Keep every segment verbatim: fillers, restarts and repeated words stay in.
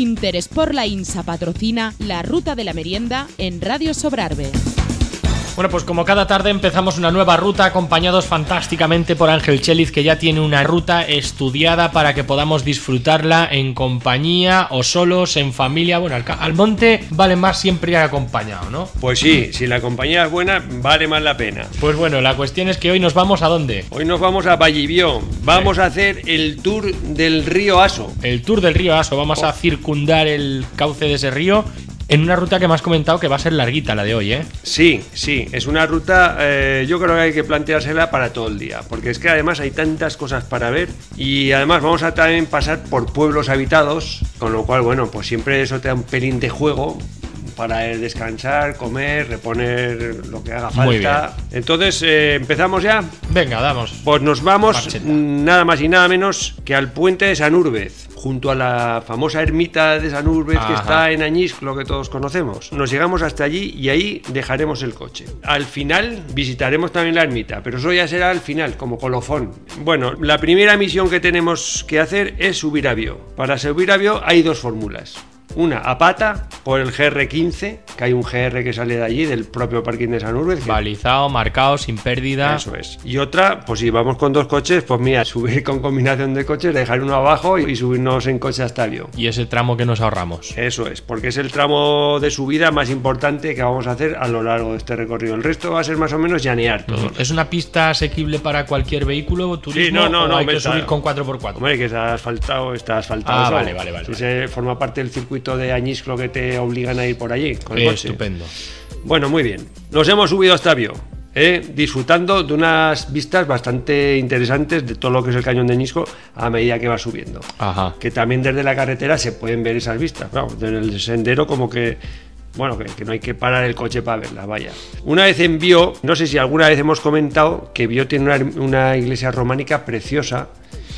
Interesport La Insa patrocina la Ruta de la Merienda en Radio Sobrarbe. Bueno, pues como cada tarde empezamos una nueva ruta acompañados fantásticamente por Ángel Cheliz, que ya tiene una ruta estudiada para que podamos disfrutarla en compañía o solos, en familia. Bueno, al, al monte vale más siempre ir acompañado, ¿no? Pues sí, si la compañía es buena, vale más la pena. Pues bueno, la cuestión es que hoy nos vamos ¿a dónde? Hoy nos vamos a Vallivión. Vamos sí. a hacer el tour del río Aso. El tour del río Aso. Vamos oh. a circundar el cauce de ese río en una ruta que me has comentado que va a ser larguita, la de hoy, ¿eh? Sí, sí, es una ruta, eh, yo creo que hay que planteársela para todo el día, porque es que además hay tantas cosas para ver y además vamos a también pasar por pueblos habitados, con lo cual, bueno, pues siempre eso te da un pelín de juego para descansar, comer, reponer lo que haga falta. Muy bien. Entonces, eh, ¿empezamos ya? Venga, damos. Pues nos vamos marcheta. Nada más y nada menos que al puente de Sanúrbez, junto a la famosa ermita de Sanúrbez que está en Añisclo, que todos conocemos. Nos llegamos hasta allí y ahí dejaremos el coche. Al final visitaremos también la ermita, pero eso ya será al final, como colofón. Bueno, la primera misión que tenemos que hacer es subir a Bió. Para subir a Bió hay dos fórmulas. Una a pata por el G R quince, que hay un G R que sale de allí, del propio parking de Sanúrbez. Que... balizado, marcado, sin pérdida. Eso es. Y otra, pues si vamos con dos coches, pues mira, subir con combinación de coches, dejar uno abajo y subirnos en coche hasta Bió. Y ese tramo que nos ahorramos. Eso es, porque es el tramo de subida más importante que vamos a hacer a lo largo de este recorrido. El resto va a ser más o menos llanear todo. ¿Es una pista asequible para cualquier vehículo, turismo? Sí, no, no, o no. hay que está... subir con cuatro por cuatro. Hombre, que está asfaltado, está asfaltado. Ah, eso. vale, vale, vale. Si vale. se forma parte del circuito de Añisclo que te obligan a ir por allí con el eh, coche. Estupendo. Bueno, muy bien. Nos hemos subido hasta Bió, ¿eh? disfrutando de unas vistas bastante interesantes de todo lo que es el cañón de Añisclo a medida que va subiendo. Ajá. Que también desde la carretera se pueden ver esas vistas. Claro, en el sendero como que... Bueno, que, que no hay que parar el coche para verla, vaya. Una vez en Bió, no sé si alguna vez hemos comentado que Bió tiene una, una iglesia románica preciosa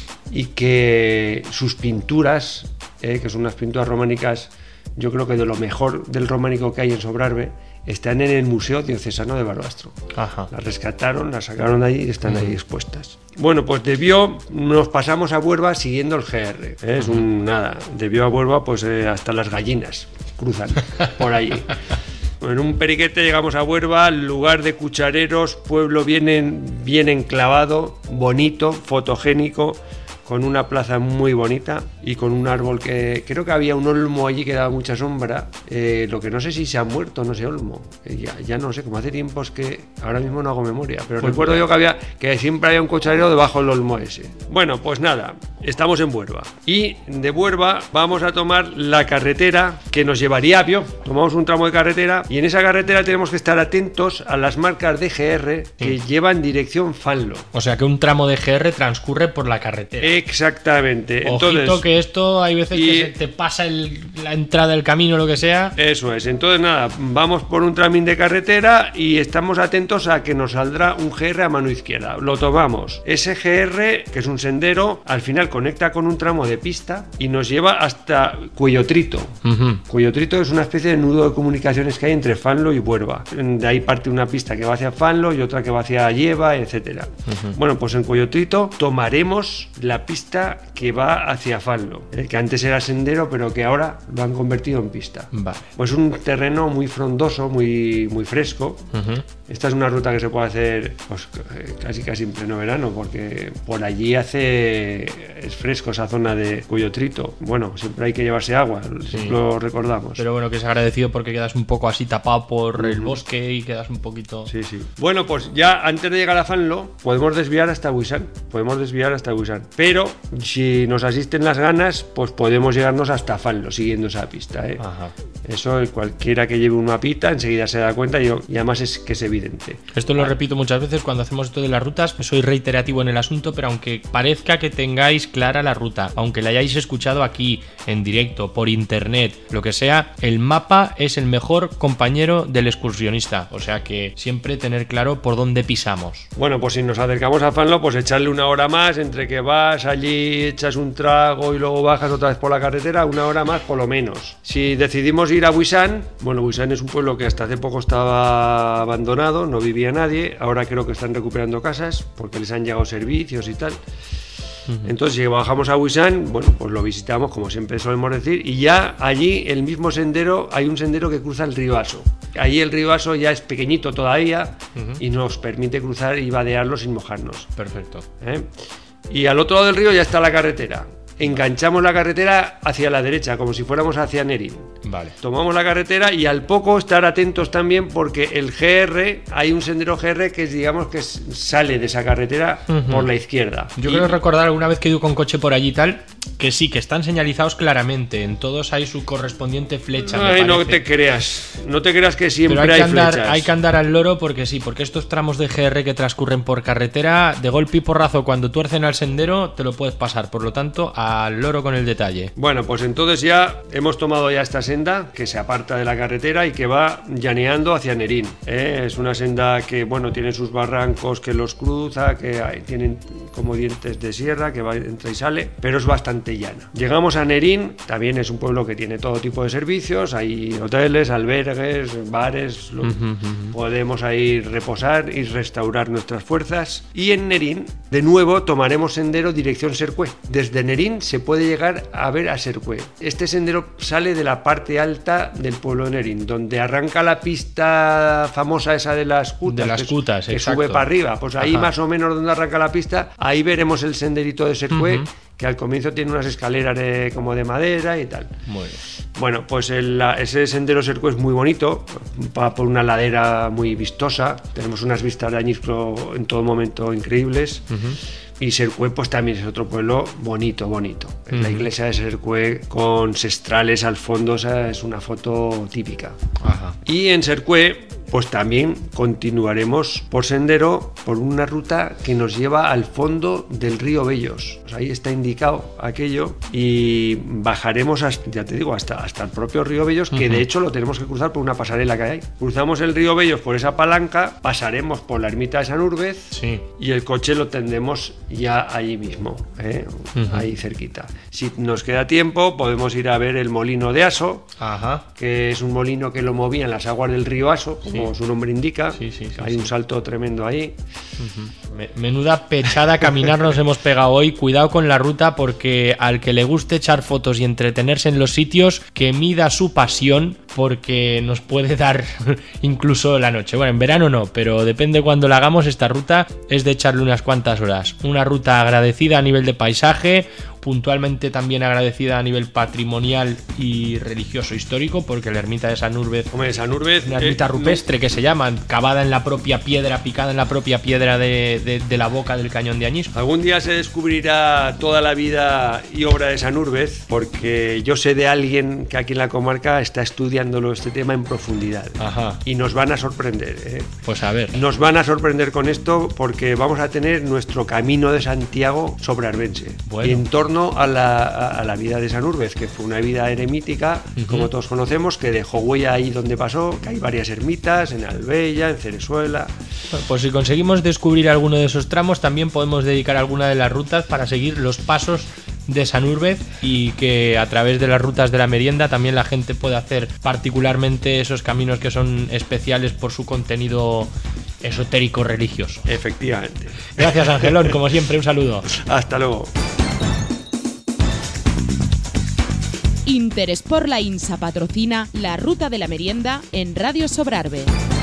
y que sus pinturas, eh, que son unas pinturas románicas, yo creo que de lo mejor del románico que hay en Sobrarbe, están en el Museo Diocesano de Barbastro. Ajá. Las rescataron, las sacaron de allí y están uh-huh. ahí expuestas. Bueno, pues de Bió nos pasamos a Buerba siguiendo el G R. ¿eh? Es un nada. De Bió a Buerba, pues eh, hasta las gallinas cruzan por allí. En un periquete llegamos a Buerba, lugar de cuchareros, pueblo bien, bien enclavado, bonito, fotogénico, con una plaza muy bonita y con un árbol que creo que había un olmo allí que daba mucha sombra, eh, lo que no sé si se ha muerto, no sé, olmo, eh, ya, ya no sé, como hace tiempos que ahora mismo no hago memoria, pero pues recuerdo yo que había que siempre había un cucharero debajo del olmo ese. Bueno, pues nada, estamos en Buerba y de Buerba vamos a tomar la carretera que nos llevaría a Bió. Tomamos un tramo de carretera y en esa carretera tenemos que estar atentos a las marcas de G R que sí. llevan dirección Fanlo. O sea que un tramo de G R transcurre por la carretera. Exactamente. Ojito, entonces, que esto hay veces y... que se te pasa el, la entrada del camino o lo que sea. Eso es. Entonces nada, vamos por un tramín de carretera y estamos atentos a que nos saldrá un G R a mano izquierda. Lo tomamos. Ese G R, que es un sendero, al final conecta con un tramo de pista y nos lleva hasta Cuellotrito. Uh-huh. Cuellotrito es una especie de nudo de comunicaciones que hay entre Fanlo y Buerba. De ahí parte una pista que va hacia Fanlo y otra que va hacia Lleva, etcétera. Uh-huh. Bueno, pues en Cuellotrito tomaremos la pista que va hacia Fanlo, el que antes era sendero pero que ahora lo han convertido en pista. Vale. Pues un terreno muy frondoso, muy, muy fresco. Uh-huh. Esta es una ruta que se puede hacer pues, casi casi en pleno verano porque por allí hace es fresco esa zona de Cuellotrito. Bueno, siempre hay que llevarse agua, sí. Lo recordamos. Pero bueno, que es agradecido porque quedas un poco así tapado por uh-huh. el bosque y quedas un poquito... Sí, sí. Bueno, pues ya antes de llegar a Fanlo podemos desviar hasta Buisán. Podemos desviar hasta Buisán. Pero si nos asisten las ganas, pues podemos llegarnos hasta Fanlo siguiendo esa pista, ¿eh? Ajá. Eso cualquiera que lleve un mapita enseguida se da cuenta y, yo, y además es que es evidente. Esto lo repito muchas veces cuando hacemos esto de las rutas, soy reiterativo en el asunto, pero aunque parezca que tengáis clara la ruta, aunque la hayáis escuchado aquí en directo, por internet, lo que sea, el mapa es el mejor compañero del excursionista, o sea que siempre tener claro por dónde pisamos. Bueno, pues si nos acercamos a Fanlo, pues echarle una hora más entre que vas allí, echas un trago y luego bajas otra vez por la carretera, una hora más por lo menos. Si decidimos ir a Buisán, bueno, Buisán es un pueblo que hasta hace poco estaba abandonado, no vivía nadie, ahora creo que están recuperando casas porque les han llegado servicios y tal. Uh-huh. Entonces, si bajamos a Huizán, bueno, pues lo visitamos, como siempre solemos decir, y ya allí, el mismo sendero, hay un sendero que cruza el río Aso. Ahí el río Aso ya es pequeñito todavía uh-huh. y nos permite cruzar y vadearlo sin mojarnos. Perfecto. ¿Eh? Y al otro lado del río ya está la carretera. Enganchamos la carretera hacia la derecha, como si fuéramos hacia Nerín. Vale. Tomamos la carretera y al poco estar atentos también porque el G R, hay un sendero G R que es, digamos que sale de esa carretera uh-huh. por la izquierda. Yo y... creo recordar alguna vez que he ido con coche por allí y tal, que sí, que están señalizados claramente. En todos hay su correspondiente flecha. Ay, no te creas, no te creas que siempre Pero hay, que hay andar, flechas. Hay que andar al loro porque sí, porque estos tramos de G R que transcurren por carretera, de golpe y porrazo, cuando tuercen al sendero, te lo puedes pasar. Por lo tanto, al loro con el detalle. Bueno, pues entonces ya hemos tomado ya esta senda que se aparta de la carretera y que va llaneando hacia Nerín. ¿eh? Es una senda que, bueno, tiene sus barrancos que los cruza, que hay, tienen como dientes de sierra, que va, entra y sale, pero es bastante llana. Llegamos a Nerín, también es un pueblo que tiene todo tipo de servicios, hay hoteles, albergues, bares, lo, uh-huh, uh-huh. podemos ahí reposar y restaurar nuestras fuerzas. Y en Nerín, de nuevo, tomaremos sendero dirección Sercué. Desde Nerín se puede llegar a ver a Sercué. Este sendero sale de la parte alta del pueblo de Nerín, donde arranca la pista famosa esa de las cutas, de las que, cutas, que exacto. sube para arriba. Pues ahí Ajá. más o menos donde arranca la pista, ahí veremos el senderito de Sercué, uh-huh. que al comienzo tiene unas escaleras de, como de madera y tal. Muy bien. Bueno, pues el, ese sendero Sercué es muy bonito, va por una ladera muy vistosa, tenemos unas vistas de Añisco en todo momento increíbles. Uh-huh. Y Sercué pues también es otro pueblo bonito, bonito. Uh-huh. La iglesia de Sercué con sestrales al fondo, o sea, es una foto típica. Ajá. Y en Sercué pues también continuaremos por sendero por una ruta que nos lleva al fondo del río Bellos. Pues ahí está indicado aquello y bajaremos hasta, ya te digo, hasta, hasta el propio río Bellos, que uh-huh. de hecho lo tenemos que cruzar por una pasarela que hay. Cruzamos el río Bellos por esa palanca, pasaremos por la ermita de San Úrbez sí. y el coche lo tendremos ya allí mismo, ¿eh? uh-huh. ahí cerquita. Si nos queda tiempo podemos ir a ver el molino de Aso, Ajá. que es un molino que lo movía en las aguas del río Aso, como sí. su nombre indica. Sí, sí, sí, hay sí. un salto tremendo ahí. Uh-huh. Menuda pechada caminar nos hemos pegado hoy. Cuidado con la ruta, porque al que le guste echar fotos y entretenerse en los sitios, que mida su pasión, porque nos puede dar incluso la noche. Bueno, en verano no, pero depende cuando la hagamos. Esta ruta es de echarle unas cuantas horas. Una ruta agradecida a nivel de paisaje, puntualmente también agradecida a nivel patrimonial y religioso histórico, porque la ermita de San Úrbez, Hombre, San Úrbez una ermita eh, rupestre no... que se llama, cavada en la propia piedra, picada en la propia piedra de, de, de la boca del cañón de Añisco. Algún día se descubrirá toda la vida y obra de San Úrbez, porque yo sé de alguien que aquí en la comarca está estudiándolo este tema en profundidad. Ajá. Y nos van a sorprender, ¿eh? Pues a ver. Nos van a sorprender con esto, porque vamos a tener nuestro camino de Santiago sobrarbense. Bueno. Y en torno a la, a la vida de San Úrbez, que fue una vida eremítica, uh-huh. como todos conocemos, que dejó huella ahí donde pasó, que hay varias ermitas, en Albella, en Cerezuela. Bueno, pues si conseguimos descubrir alguno de esos tramos, también podemos dedicar alguna de las rutas para seguir los pasos de San Úrbez, y que a través de las rutas de la merienda también la gente puede hacer particularmente esos caminos que son especiales por su contenido esotérico religioso. Efectivamente. Gracias, Angelón, como siempre, un saludo. Hasta luego. Interesport La Insa patrocina la Ruta de la Merienda en Radio Sobrarbe.